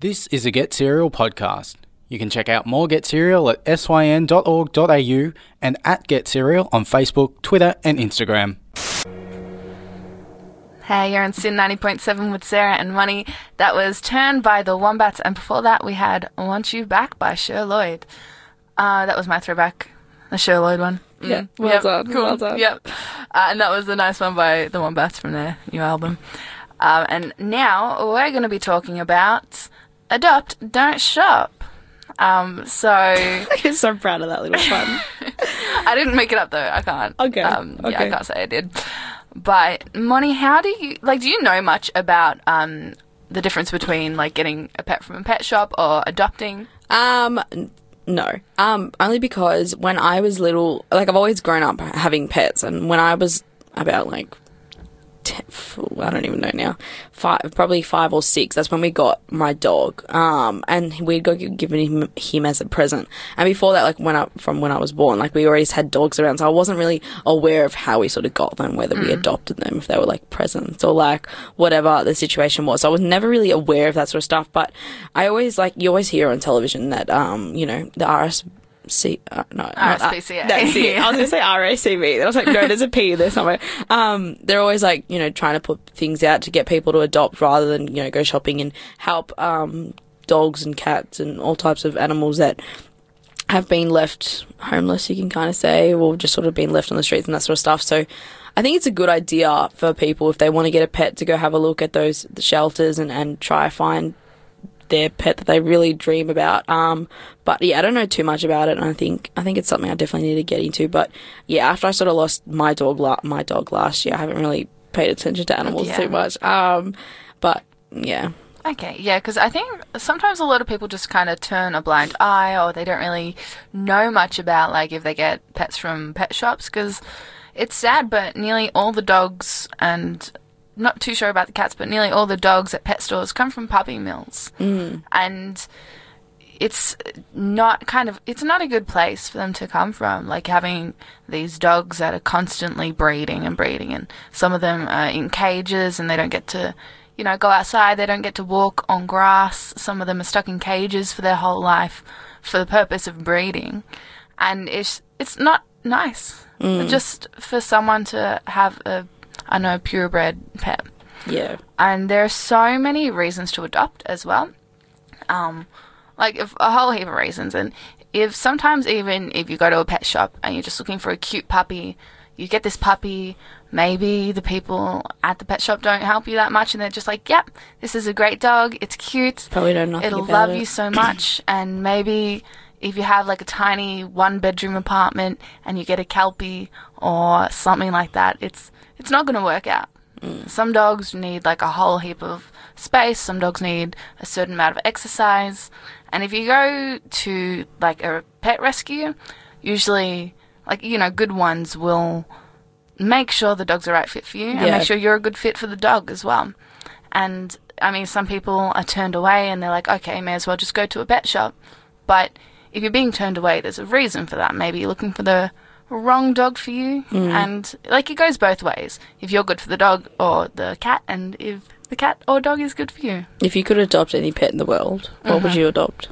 This is a Get Serial podcast. You can check out more Get Serial at syn.org.au and at Get Serial on Facebook, Twitter and Instagram. Hey, you're on Sin 90.7 with Sarah and Money. That was Turn by the Wombats, and before that we had Want You Back by Cher Lloyd. That was my throwback, the Cher Lloyd one. Yeah, well done. Cool. Well done. Yep. And that was a nice one by the Wombats from their new album. And now we're going to be talking about Adopt, Don't Shop. I'm so proud of that little pun. I didn't make it up though. I can't. Okay. Yeah, I can't say I did. But Moni, how do you know much about the difference between like getting a pet from a pet shop or adopting? No. Only because when I was little, like I've always grown up having pets, and when I was about like 10, I don't even know now, probably 5 or 6, that's when we got my dog. And we'd go giving him as a present. And before that, like when I was born, like we always had dogs around, so I wasn't really aware of how we sort of got them, whether we adopted them, if they were like presents or like whatever the situation was. So I was never really aware of that sort of stuff. But I always you always hear on television that the RSPCA. RSPCA. I was going to say RACV. I was like, no, there's a P there somewhere. They're always like, trying to put things out to get people to adopt rather than, go shopping and help dogs and cats and all types of animals that have been left homeless, you can kind of say, or just sort of been left on the streets and that sort of stuff. So I think it's a good idea for people, if they want to get a pet, to go have a look at the shelters and try find their pet that they really dream about. But yeah, I don't know too much about it, and I think it's something I definitely need to get into. But yeah, after I sort of lost my dog last year, I haven't really paid attention to animals too much. But yeah. Okay, yeah, because I think sometimes a lot of people just kind of turn a blind eye, or they don't really know much about like if they get pets from pet shops, because it's sad, but nearly all the dogs, and not too sure about the cats, but nearly all the dogs at pet stores come from puppy mills. And it's not a good place for them to come from, like having these dogs that are constantly breeding, and some of them are in cages and they don't get to, go outside, they don't get to walk on grass. Some of them are stuck in cages for their whole life for the purpose of breeding. And it's not nice just for someone to have a purebred pet. Yeah. And there are so many reasons to adopt as well. A whole heap of reasons. And sometimes even if you go to a pet shop and you're just looking for a cute puppy, you get this puppy, maybe the people at the pet shop don't help you that much, and they're just like, yep, this is a great dog, it's cute. Probably know nothing It'll about love you so much. And maybe if you have like a tiny 1-bedroom apartment and you get a Kelpie or something like that, it's not going to work out. Some dogs need like a whole heap of space. Some dogs need a certain amount of exercise. And if you go to like a pet rescue, usually good ones will make sure the dog's the right fit for you and make sure you're a good fit for the dog as well. And I mean, some people are turned away and they're like, okay, may as well just go to a pet shop. But if you're being turned away, there's a reason for that. Maybe you're looking for the wrong dog for you, and it goes both ways. If you're good for the dog or the cat, and if the cat or dog is good for you. If you could adopt any pet in the world, what would you adopt?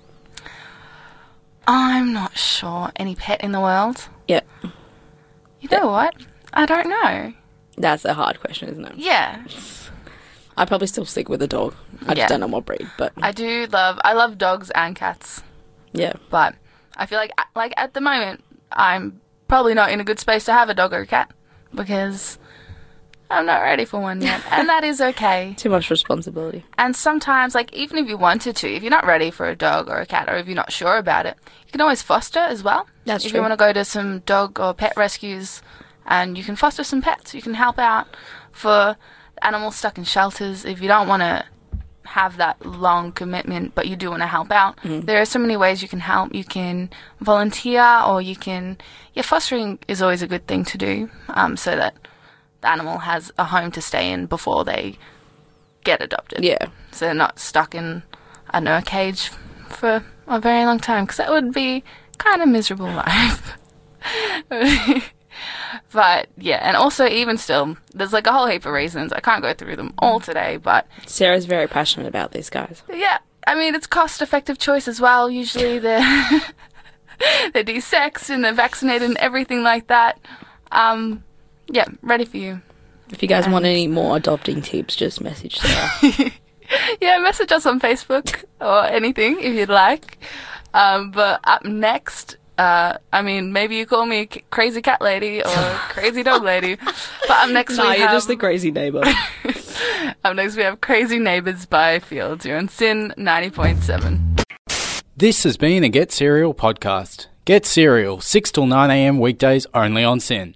I'm not sure. Any pet in the world? Yeah. You know what? I don't know. That's a hard question, isn't it? Yeah. I'd probably still stick with a dog. I just don't know what breed, but I love dogs and cats. Yeah. But I feel like at the moment I'm probably not in a good space to have a dog or a cat because I'm not ready for one yet. And that is okay. Too much responsibility. And sometimes, even if you wanted to, if you're not ready for a dog or a cat, or if you're not sure about it, you can always foster as well. That's true. If you want to go to some dog or pet rescues and you can foster some pets, you can help out for animals stuck in shelters. If you don't want to have that long commitment, but you do want to help out, there are so many ways you can help. You can volunteer, or you can... fostering is always a good thing to do, so that the animal has a home to stay in before they get adopted. Yeah. So they're not stuck in, a cage for a very long time, because that would be kind of miserable life. But yeah, and also even still, there's like a whole heap of reasons. I can't go through them all today, but Sarah's very passionate about this, guys. yeah, I mean, it's cost-effective choice as well. Usually they're they're desexed and they're vaccinated and everything like that. Yeah, ready for you. If you guys want any more adopting tips, just message Sarah. Yeah, message us on Facebook or anything if you'd like. But up next, I mean, maybe you call me crazy cat lady or crazy dog lady. But up next Nah, we you're have... just the crazy neighbour. Up next we have Crazy Neighbours by Fields. You're on SYN 90.7. This has been a Get Serial podcast. Get Serial, 6 till 9 a.m. weekdays only on SYN.